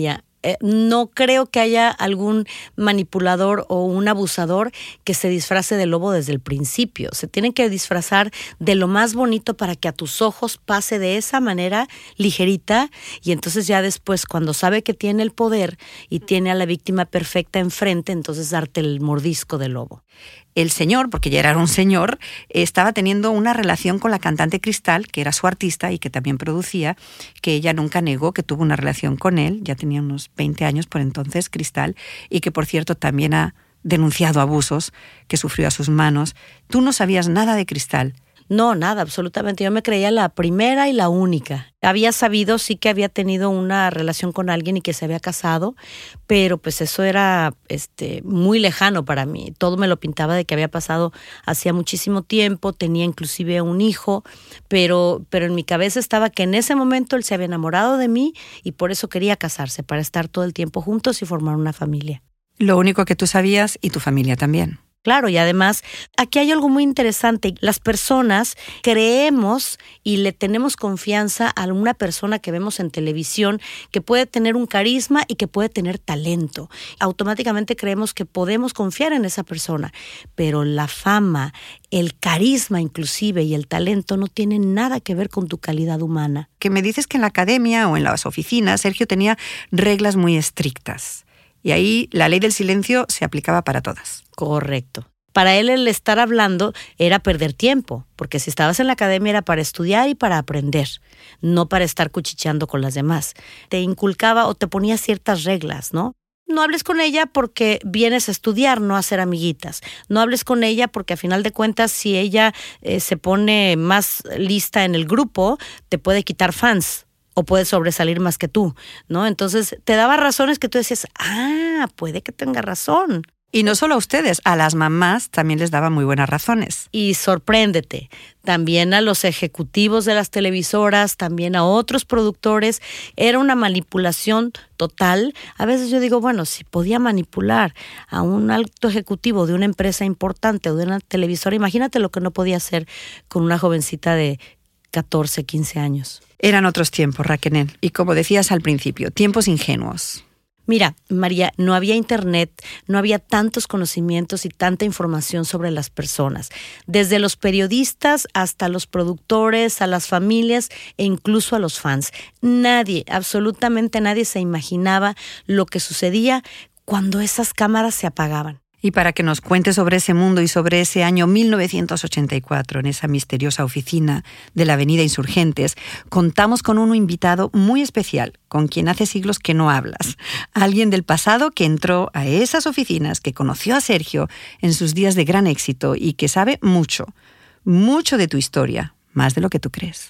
Eh, no creo que haya algún manipulador o un abusador que se disfrace de lobo desde el principio. Se tienen que disfrazar de lo más bonito para que a tus ojos pase de esa manera ligerita, y entonces ya después, cuando sabe que tiene el poder y tiene a la víctima perfecta enfrente, entonces darte el mordisco del lobo. El señor, porque ya era un señor, estaba teniendo una relación con la cantante Cristal, que era su artista y que también producía, que ella nunca negó que tuvo una relación con él, ya tenía unos veinte años por entonces, Cristal, y que por cierto también ha denunciado abusos que sufrió a sus manos. Tú no sabías nada de Cristal. No, nada, absolutamente. Yo me creía la primera y la única. Había sabido, sí, que había tenido una relación con alguien y que se había casado, pero pues eso era este, muy lejano para mí. Todo me lo pintaba de que había pasado hacía muchísimo tiempo, tenía inclusive un hijo, pero, pero en mi cabeza estaba que en ese momento él se había enamorado de mí y por eso quería casarse, para estar todo el tiempo juntos y formar una familia. Lo único que tú sabías, y tu familia también. Claro, y además aquí hay algo muy interesante. Las personas creemos y le tenemos confianza a una persona que vemos en televisión que puede tener un carisma y que puede tener talento. Automáticamente creemos que podemos confiar en esa persona, pero la fama, el carisma inclusive y el talento no tienen nada que ver con tu calidad humana. Que me dices que en la academia o en las oficinas Sergio tenía reglas muy estrictas. Y ahí la ley del silencio se aplicaba para todas. Correcto. Para él el estar hablando era perder tiempo, porque si estabas en la academia era para estudiar y para aprender, no para estar cuchicheando con las demás. Te inculcaba o te ponía ciertas reglas, ¿no? No hables con ella porque vienes a estudiar, no a hacer amiguitas. No hables con ella porque a final de cuentas si ella eh, se pone más lista en el grupo, te puede quitar fans. O puede sobresalir más que tú, ¿no? Entonces, te daba razones que tú decías, ah, puede que tenga razón. Y no solo a ustedes, a las mamás también les daba muy buenas razones. Y sorpréndete, también a los ejecutivos de las televisoras, también a otros productores, era una manipulación total. A veces yo digo, bueno, si podía manipular a un alto ejecutivo de una empresa importante o de una televisora, imagínate lo que no podía hacer con una jovencita de catorce, quince años. Eran otros tiempos, Raquel, y como decías al principio, tiempos ingenuos. Mira, María, no había internet, no había tantos conocimientos y tanta información sobre las personas. Desde los periodistas hasta los productores, a las familias e incluso a los fans. Nadie, absolutamente nadie se imaginaba lo que sucedía cuando esas cámaras se apagaban. Y para que nos cuente sobre ese mundo y sobre ese año mil novecientos ochenta y cuatro, en esa misteriosa oficina de la Avenida Insurgentes, contamos con un invitado muy especial, con quien hace siglos que no hablas. Alguien del pasado que entró a esas oficinas, que conoció a Sergio en sus días de gran éxito y que sabe mucho, mucho de tu historia, más de lo que tú crees.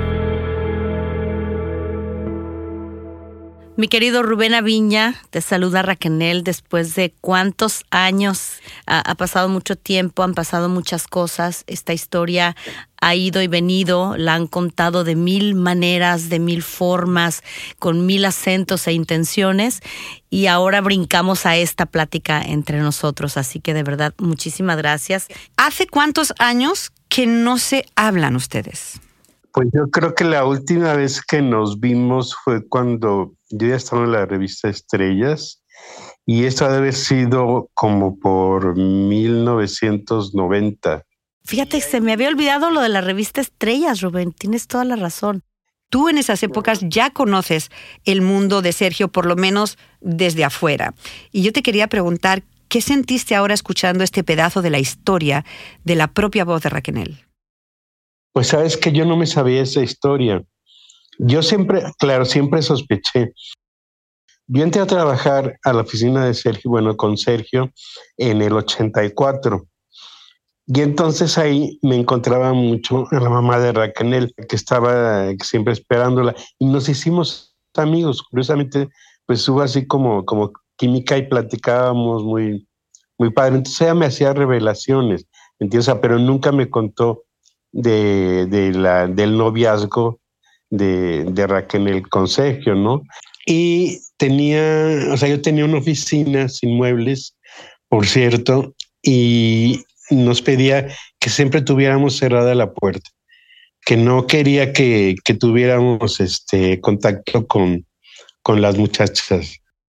Mi querido Rubén Aviña, te saluda Raquel después de cuántos años. Ha, ha pasado mucho tiempo, han pasado muchas cosas. Esta historia ha ido y venido, la han contado de mil maneras, de mil formas, con mil acentos e intenciones. Y ahora brincamos a esta plática entre nosotros. Así que de verdad, muchísimas gracias. ¿Hace cuántos años que no se hablan ustedes? Pues yo creo que la última vez que nos vimos fue cuando yo ya estaba en la revista Estrellas y esto debe haber sido como por mil novecientos noventa. Fíjate, se me había olvidado lo de la revista Estrellas, Rubén, tienes toda la razón. Tú en esas épocas ya conoces el mundo de Sergio, por lo menos desde afuera. Y yo te quería preguntar, ¿qué sentiste ahora escuchando este pedazo de la historia de la propia voz de Raquel? Pues sabes que yo no me sabía esa historia. Yo siempre, claro, siempre sospeché. Yo entré a trabajar a la oficina de Sergio, bueno, con Sergio, en el ochenta y cuatro. Y entonces ahí me encontraba mucho a la mamá de Raquel, que estaba siempre esperándola. Y nos hicimos amigos. Curiosamente, pues hubo así como, como química y platicábamos muy, muy padre. Entonces ella me hacía revelaciones, ¿entiendes? O sea, pero nunca me contó de, de la, del noviazgo de, de Raquel con Sergio, ¿no? Y tenía, o sea, yo tenía una oficina sin muebles, por cierto, y nos pedía que siempre tuviéramos cerrada la puerta, que no quería que, que tuviéramos este contacto con, con las muchachas.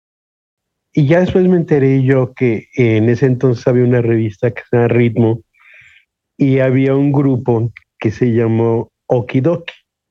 Y ya después me enteré yo que en ese entonces había una revista que se llama Ritmo y había un grupo que se llamó Okidoki,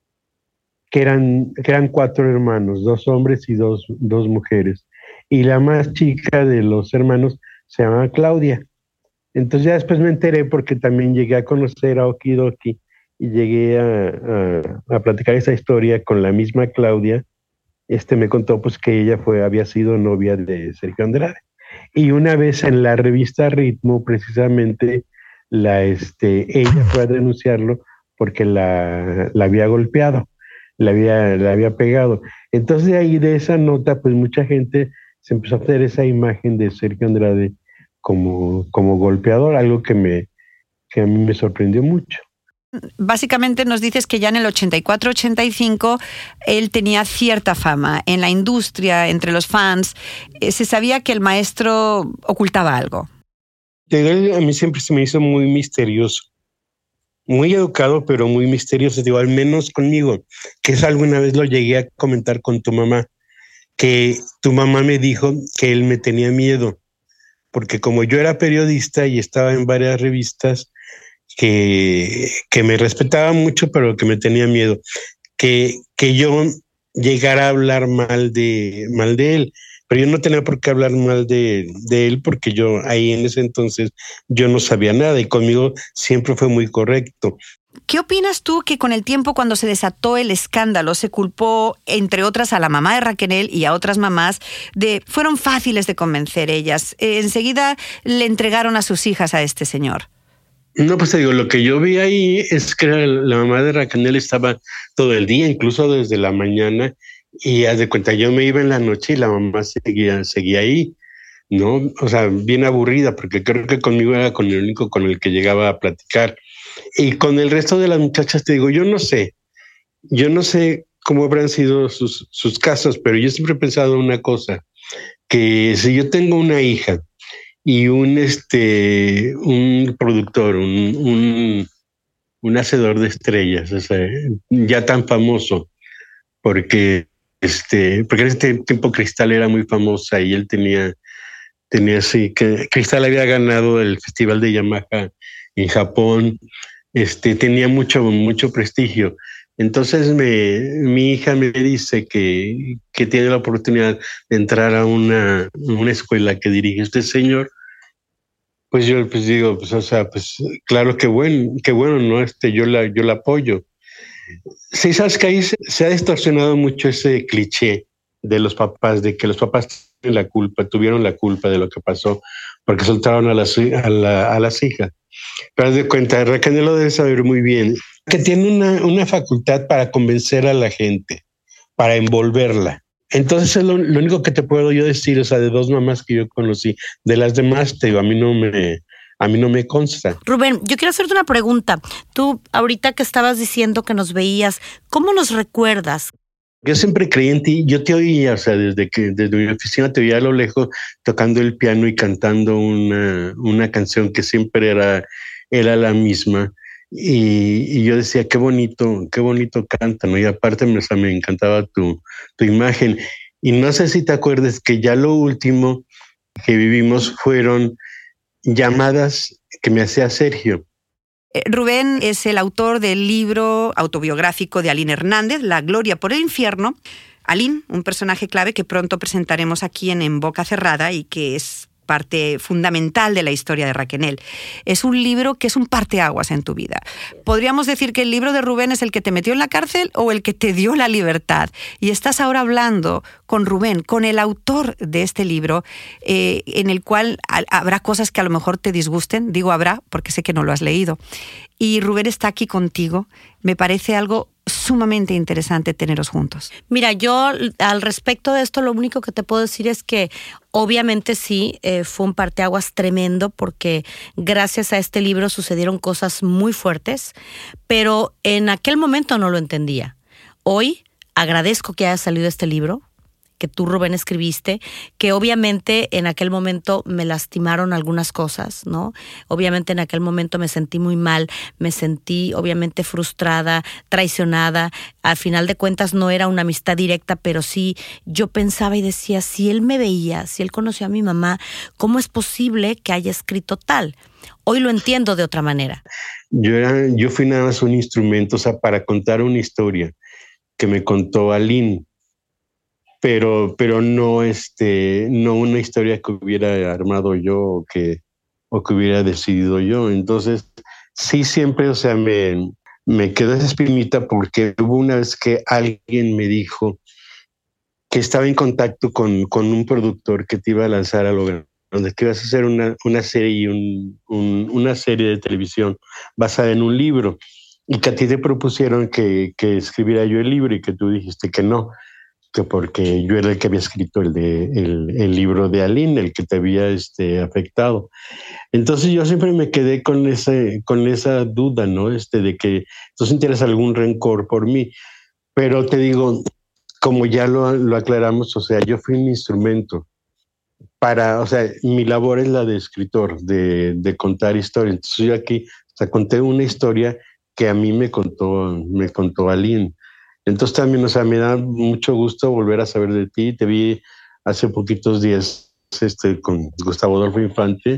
que eran, que eran cuatro hermanos, dos hombres y dos, dos mujeres. Y la más chica de los hermanos se llama Claudia. Entonces ya después me enteré porque también llegué a conocer a Okidoki y llegué a, a, a platicar esa historia con la misma Claudia. Este me contó pues que ella fue, había sido novia de Sergio Andrade. Y una vez en la revista Ritmo, precisamente, la, este, ella fue a denunciarlo porque la, la había golpeado, la había, la había pegado. Entonces de ahí, de esa nota, pues mucha gente se empezó a hacer esa imagen de Sergio Andrade como, como golpeador, algo que, me, que a mí me sorprendió mucho. Básicamente nos dices que ya en el ochenta y cuatro ochenta y cinco él tenía cierta fama en la industria, entre los fans. Eh, se sabía que el maestro ocultaba algo. A mí siempre se me hizo muy misterioso, muy educado, pero muy misterioso, digo, al menos conmigo, que eso alguna vez lo llegué a comentar con tu mamá, que tu mamá me dijo que él me tenía miedo, porque como yo era periodista y estaba en varias revistas, que, que me respetaba mucho, pero que me tenía miedo, que, que yo llegara a hablar mal de, mal de él, pero yo no tenía por qué hablar mal de, de él, porque yo ahí en ese entonces yo no sabía nada y conmigo siempre fue muy correcto. ¿Qué opinas tú que con el tiempo, cuando se desató el escándalo, se culpó, entre otras, a la mamá de Raquel y a otras mamás, de fueron fáciles de convencer ellas? Eh, enseguida le entregaron a sus hijas a este señor. No, pues te digo, lo que yo vi ahí es que la mamá de Raquel estaba todo el día, incluso desde la mañana, y haz de cuenta, yo me iba en la noche y la mamá seguía, seguía ahí, ¿no? O sea, bien aburrida, porque creo que conmigo era con el único con el que llegaba a platicar. Y con el resto de las muchachas, te digo, yo no sé, yo no sé cómo habrán sido sus, sus casos, pero yo siempre he pensado una cosa, que si yo tengo una hija y un, este, un productor, un, un, un hacedor de estrellas, o sea, ya tan famoso, porque, este, porque en ese tiempo Cristal era muy famosa y él tenía, tenía así, que Cristal había ganado el Festival de Yamaha en Japón, este, tenía mucho, mucho prestigio. Entonces me, mi hija me dice que, que tiene la oportunidad de entrar a una, una escuela que dirige este señor. Pues yo pues digo, pues, o sea, pues claro que bueno, que bueno, ¿no? Este, yo la, yo la apoyo. Sí, sabes que ahí se, se ha distorsionado mucho ese cliché de los papás, de que los papás tienen la culpa, tuvieron la culpa de lo que pasó, porque soltaron a las, a la, a las hijas. Pero haz de cuenta, Raquel lo debe saber muy bien, que tiene una, una facultad para convencer a la gente, para envolverla. Entonces es lo, lo único que te puedo yo decir, o sea, de dos mamás que yo conocí. De las demás, te digo, a mí no me, a mí no me consta. Rubén, yo quiero hacerte una pregunta. Tú, ahorita que estabas diciendo que nos veías, ¿cómo nos recuerdas? Yo siempre creí en ti, yo te oía, o sea, desde que desde mi oficina te veía a lo lejos tocando el piano y cantando una, una canción que siempre era, era la misma. Y, y yo decía, qué bonito, qué bonito canta, ¿no? Y aparte me, o sea, me encantaba tu, tu imagen. Y no sé si te acuerdas que ya lo último que vivimos fueron llamadas que me hacía Sergio. Rubén es el autor del libro autobiográfico de Aline Hernández, La Gloria por el Infierno. Aline, un personaje clave que pronto presentaremos aquí en En Boca Cerrada y que es parte fundamental de la historia de Raquel. Es un libro que es un parteaguas en tu vida. ¿Podríamos decir que el libro de Rubén es el que te metió en la cárcel o el que te dio la libertad? Y estás ahora hablando con Rubén, con el autor de este libro, eh, en el cual habrá cosas que a lo mejor te disgusten. Digo habrá porque sé que no lo has leído. Y Rubén está aquí contigo. Me parece algo sumamente interesante teneros juntos. Mira, yo al respecto de esto lo único que te puedo decir es que obviamente sí, eh, fue un parteaguas tremendo porque gracias a este libro sucedieron cosas muy fuertes, pero en aquel momento no lo entendía. Hoy agradezco que haya salido este libro que tú, Rubén, escribiste, que obviamente en aquel momento me lastimaron algunas cosas, ¿no? Obviamente en aquel momento me sentí muy mal, me sentí obviamente frustrada, traicionada. Al final de cuentas no era una amistad directa, pero sí yo pensaba y decía, si él me veía, si él conoció a mi mamá, ¿cómo es posible que haya escrito tal? Hoy lo entiendo de otra manera. Yo, era, yo fui nada más un instrumento, o sea, para contar una historia que me contó Aline, pero, pero no, este, no una historia que hubiera armado yo o que, o que hubiera decidido yo. Entonces, sí, siempre, o sea, me, me quedó esa espinita porque hubo una vez que alguien me dijo que estaba en contacto con, con un productor que te iba a lanzar a lo grande, donde que ibas a hacer una, una serie y un, un, una serie de televisión basada en un libro, y que a ti te propusieron que, que escribiera yo el libro y que tú dijiste que no, que porque yo era el que había escrito el, de, el, el libro de Aline, el que te había este, afectado. Entonces yo siempre me quedé con, ese, con esa duda, ¿no? Este, de que tú sintieras algún rencor por mí, pero te digo, como ya lo, lo aclaramos, o sea, yo fui un instrumento para, o sea, mi labor es la de escritor, de, de contar historias. Entonces yo aquí, o sea, conté una historia que a mí me contó, me contó Aline. Entonces también, o sea, me da mucho gusto volver a saber de ti. Te vi hace poquitos días este, con Gustavo Adolfo Infante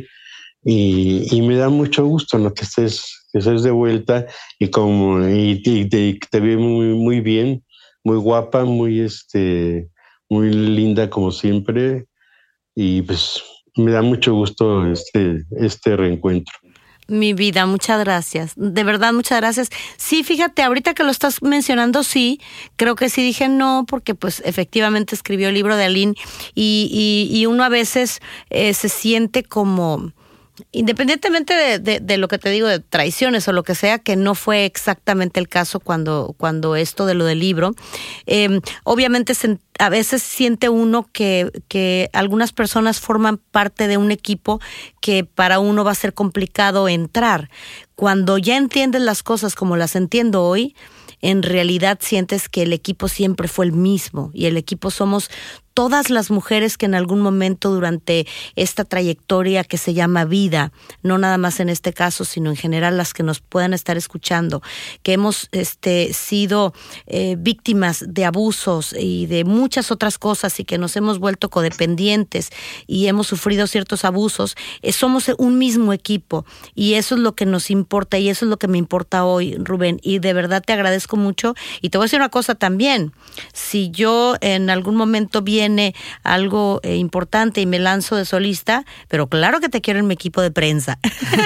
y, y me da mucho gusto, ¿no? Que estés, que estés de vuelta y como y, y te, te vi muy, muy bien, muy guapa, muy, este, muy linda como siempre. Y pues me da mucho gusto este, este reencuentro. Mi vida, muchas gracias. De verdad, muchas gracias. Sí, fíjate, ahorita que lo estás mencionando, sí, creo que sí dije no, porque pues efectivamente escribió el libro de Aline y, y, y uno a veces eh, se siente como... Independientemente de, de, de lo que te digo, de traiciones o lo que sea, que no fue exactamente el caso cuando, cuando esto de lo del libro, eh, obviamente se, a veces siente uno que, que algunas personas forman parte de un equipo que para uno va a ser complicado entrar. Cuando ya entiendes las cosas como las entiendo hoy, en realidad sientes que el equipo siempre fue el mismo y el equipo somos todas las mujeres que en algún momento durante esta trayectoria que se llama vida, no nada más en este caso, sino en general las que nos puedan estar escuchando, que hemos este, sido eh, víctimas de abusos y de muchas otras cosas y que nos hemos vuelto codependientes y hemos sufrido ciertos abusos, eh, somos un mismo equipo y eso es lo que nos importa y eso es lo que me importa hoy, Rubén, y de verdad te agradezco mucho. Y te voy a decir una cosa también, si yo en algún momento viene algo eh, importante y me lanzo de solista, pero claro que te quiero en mi equipo de prensa,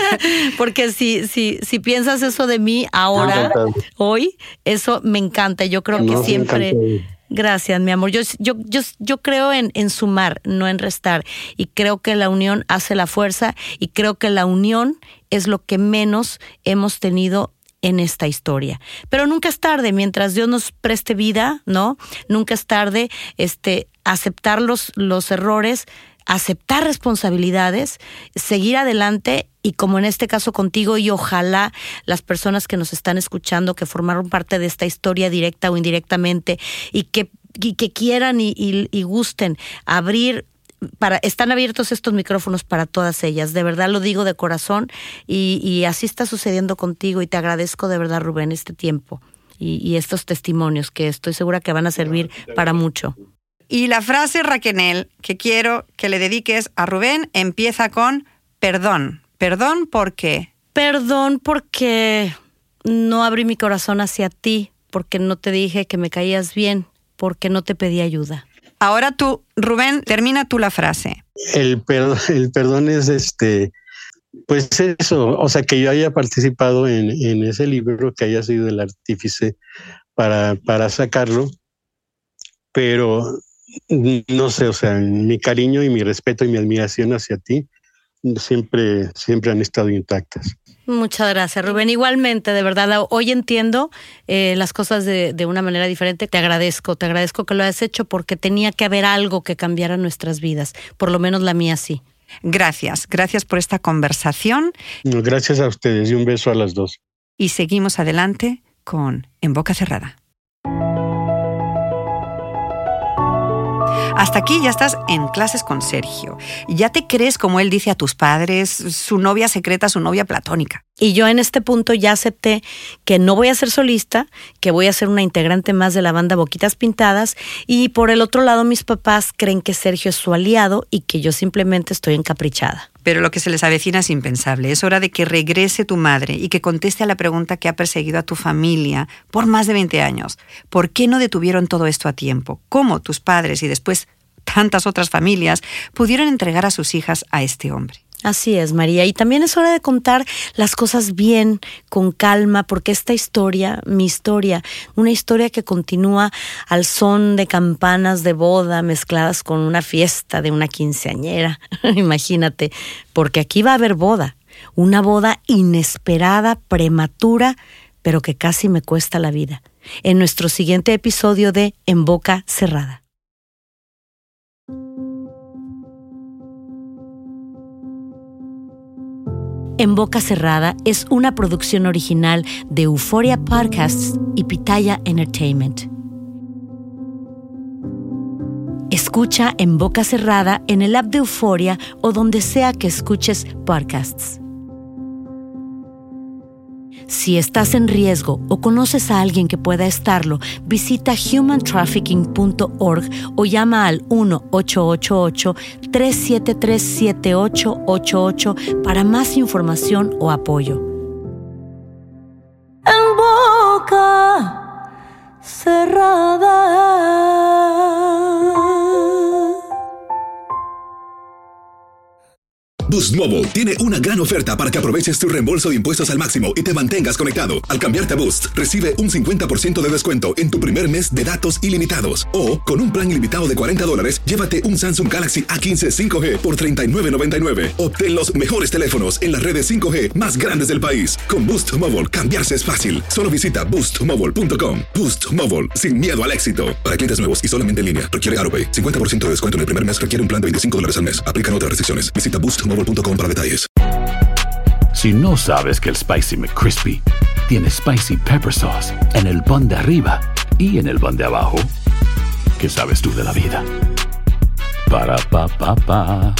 porque si, si, si piensas eso de mí ahora, hoy, eso me encanta. Yo creo que no, siempre... Gracias, mi amor. Yo, yo, yo, yo creo en, en sumar, no en restar. Y creo que la unión hace la fuerza y creo que la unión es lo que menos hemos tenido en esta historia. Pero nunca es tarde, mientras Dios nos preste vida, ¿no? Nunca es tarde este, aceptar los, los errores, aceptar responsabilidades, seguir adelante y como en este caso contigo y ojalá las personas que nos están escuchando que formaron parte de esta historia directa o indirectamente y que, y que quieran y, y, y gusten abrir Para, están abiertos estos micrófonos para todas ellas, de verdad lo digo de corazón y, y así está sucediendo contigo y te agradezco de verdad, Rubén, este tiempo y, y estos testimonios que estoy segura que van a servir para mucho. Y la frase, Raquel, que quiero que le dediques a Rubén empieza con perdón. ¿Perdón por qué? Perdón porque no abrí mi corazón hacia ti, porque no te dije que me caías bien, porque no te pedí ayuda. Ahora tú, Rubén, termina tú la frase. El perdón, el perdón es este, pues eso, o sea, que yo haya participado en, en ese libro, que haya sido el artífice para, para sacarlo, pero no sé, o sea, mi cariño y mi respeto y mi admiración hacia ti siempre, siempre han estado intactas. Muchas gracias, Rubén. Igualmente, de verdad, hoy entiendo eh, las cosas de, de una manera diferente. Te agradezco, te agradezco que lo hayas hecho porque tenía que haber algo que cambiara nuestras vidas, por lo menos la mía sí. Gracias, gracias por esta conversación. Gracias a ustedes y un beso a las dos. Y seguimos adelante con En Boca Cerrada. Hasta aquí ya estás en clases con Sergio. Ya te crees como él dice a tus padres, su novia secreta, su novia platónica. Y yo en este punto ya acepté que no voy a ser solista, que voy a ser una integrante más de la banda Boquitas Pintadas, y por el otro lado mis papás creen que Sergio es su aliado y que yo simplemente estoy encaprichada. Pero lo que se les avecina es impensable. Es hora de que regrese tu madre y que conteste a la pregunta que ha perseguido a tu familia por más de veinte años. ¿Por qué no detuvieron todo esto a tiempo? ¿Cómo tus padres y después tantas otras familias pudieron entregar a sus hijas a este hombre? Así es, María. Y también es hora de contar las cosas bien, con calma, porque esta historia, mi historia, una historia que continúa al son de campanas de boda mezcladas con una fiesta de una quinceañera. Imagínate, porque aquí va a haber boda. Una boda inesperada, prematura, pero que casi me cuesta la vida. En nuestro siguiente episodio de En Boca Cerrada. En Boca Cerrada es una producción original de Euphoria Podcasts y Pitaya Entertainment. Escucha En Boca Cerrada en el app de Euphoria o donde sea que escuches podcasts. Si estás en riesgo o conoces a alguien que pueda estarlo, visita human trafficking punto org o llama al uno ocho ocho ocho, tres siete tres, siete ocho ocho ocho para más información o apoyo. En Boca Cerrada. Boost Mobile tiene una gran oferta para que aproveches tu reembolso de impuestos al máximo y te mantengas conectado. Al cambiarte a Boost, recibe un cincuenta por ciento de descuento en tu primer mes de datos ilimitados. O, con un plan ilimitado de cuarenta dólares, llévate un Samsung Galaxy A quince cinco G por treinta y nueve noventa y nueve. Obtén los mejores teléfonos en las redes cinco G más grandes del país. Con Boost Mobile, cambiarse es fácil. Solo visita boost mobile punto com. Boost Mobile, sin miedo al éxito. Para clientes nuevos y solamente en línea, requiere AutoPay. cincuenta por ciento de descuento en el primer mes, requiere un plan de veinticinco dólares al mes. Aplican otras restricciones. Visita boost mobile punto com para detalles. Si no sabes que el Spicy McCrispy tiene Spicy Pepper Sauce en el pan de arriba y en el pan de abajo, ¿qué sabes tú de la vida? Para, pa, pa, pa.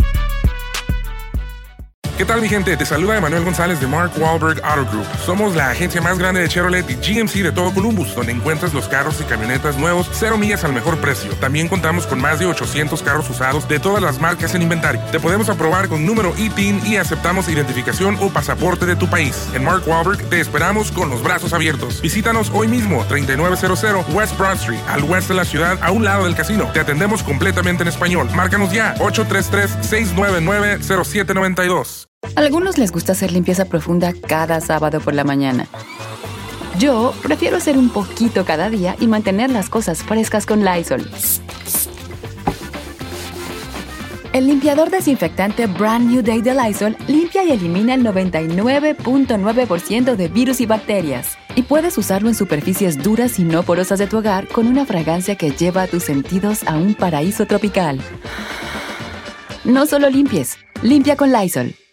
¿Qué tal, mi gente? Te saluda Emanuel González de Mark Wahlberg Auto Group. Somos la agencia más grande de Chevrolet y G M C de todo Columbus, donde encuentras los carros y camionetas nuevos, cero millas al mejor precio. También contamos con más de ochocientos carros usados de todas las marcas en inventario. Te podemos aprobar con número I T I N y aceptamos identificación o pasaporte de tu país. En Mark Wahlberg te esperamos con los brazos abiertos. Visítanos hoy mismo, treinta y nueve cero cero West Broad Street, al oeste de la ciudad, a un lado del casino. Te atendemos completamente en español. Márcanos ya, ocho tres tres, seis nueve nueve, cero siete nueve dos. A algunos les gusta hacer limpieza profunda cada sábado por la mañana. Yo prefiero hacer un poquito cada día y mantener las cosas frescas con Lysol. El limpiador desinfectante Brand New Day de Lysol limpia y elimina el noventa y nueve punto nueve por ciento de virus y bacterias. Y puedes usarlo en superficies duras y no porosas de tu hogar con una fragancia que lleva a tus sentidos a un paraíso tropical. No solo limpies, limpia con Lysol.